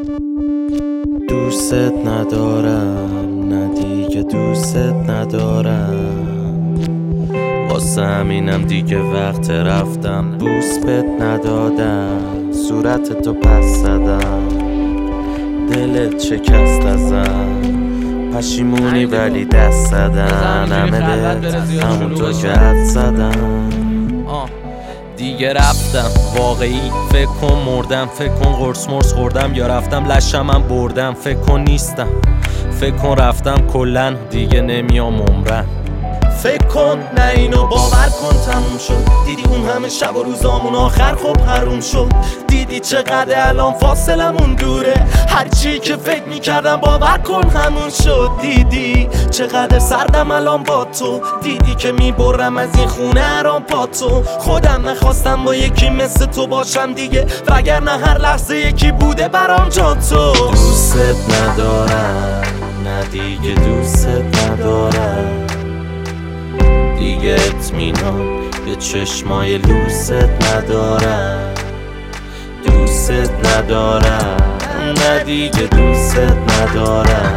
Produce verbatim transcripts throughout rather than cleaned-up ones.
دوست ندارم، نه دیگه دوست ندارم، واسه همینم دیگه وقت رفتم بوس بت ندادم، صورت تو پس زدم، دلت شکست ازم، پشیمونی ولی دست زدن، همه بهت همونطور که حد زدم. دیگه رفتم واقعی، فکر کن مردم، فکر کن قرص مرس خوردم یا رفتم لشمم بردم، فکر کن نیستم، فکر کن رفتم کلن دیگه نمیام عمرن. فکر کن نه اینو باور کن تموم شد، دیدی اون همه شب و روزامون آخر خب حروم شد، دیدی چقدر الان فاصلمون دوره، هرچی که فکر میکردم باور کن همون شد، دیدی چقدر سردم الان با تو، دیدی که میبرم از این خونه هرام پا تو، خودم نخواستم با یکی مثل تو باشم دیگه، وگرنه هر لحظه یکی بوده برام جا تو. دوست ندارم، نه دیگه دوست ندارم، دیگه اطمینان به چشمای لوست ندارم، دوست ندارم، نه دیگه دوست ندارم،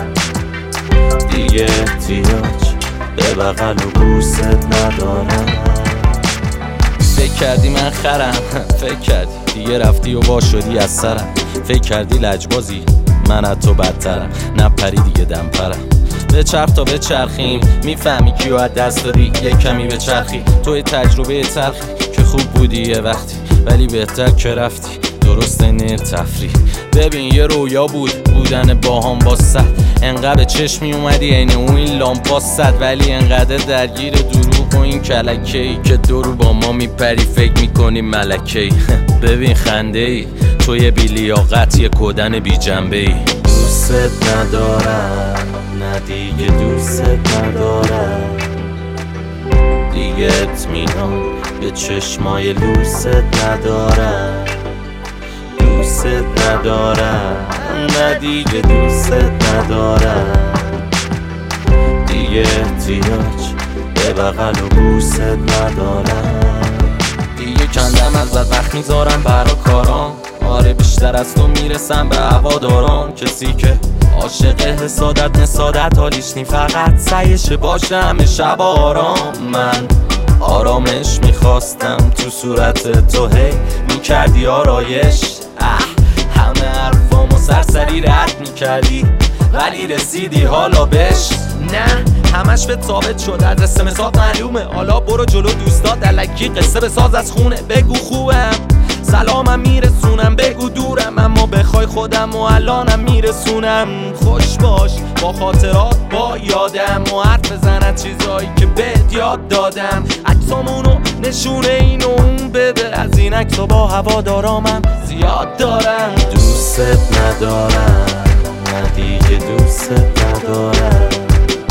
دیگه احتیاج به بغل و بوست ندارم. فکر کردی من خرم، فکر کردی دیگه رفتی و وا شدی از سرم، فکر کردی لجبازی من از تو بدترم، نپری دیگه دم پرم، به چرخ تا به چرخیم میفهمی کیو از دست دادی، یه کمی به چرخی توی تجربه تلخی که خوب بودی یه وقتی ولی بهتر که رفتی، درست نیر تفریح. ببین یه رویا بود بودن باهام با صد، انقدر به چشمی اومدی عین اون این لامپا صد، ولی انقدر درگیر دروغ و این کلکه‌ای که دورو با ما میپری فکر میکنی ملکه‌ای. ببین خنده ای تو یه بی لیاقت، یه کدن بی جنبه ای. دوست ندارم، نه دیگه دوست ندارم، دیگه اطمینان به چشمای لوست ندارم، دوست ندارم، نه دیگه دوست ندارم، دیگه احتیاج به بغل و بوست ندارم. دیگه کندم از وقت میذارم برا کارام، آره بیشتر از تو میرسم به هواداران، کسی که عاشق حسادت نسادت حالیش نی فقط سعیش باشه همه شب آرام. من آرامش میخواستم تو صورت تو، هی میکردی آرایش، اه همه حرفامو سرسری رد میکردی ولی رسیدی حالا بش، نه همش به ثابت شد از اسمسات معلومه، حالا برو جلو دوستات الکی قصه بساز از خونه، بگو خوبم سلامم میرسونم، بگو دورم اما بخوای خودم و الانم میرسونم، خوش باش با خاطرات با یادم و حرف بزن چیزایی که بهت یاد دادم، عکسامونو نشونه اینو اون بده، از این عکسا با هوادارامم زیاد دارم. دوست ندارم،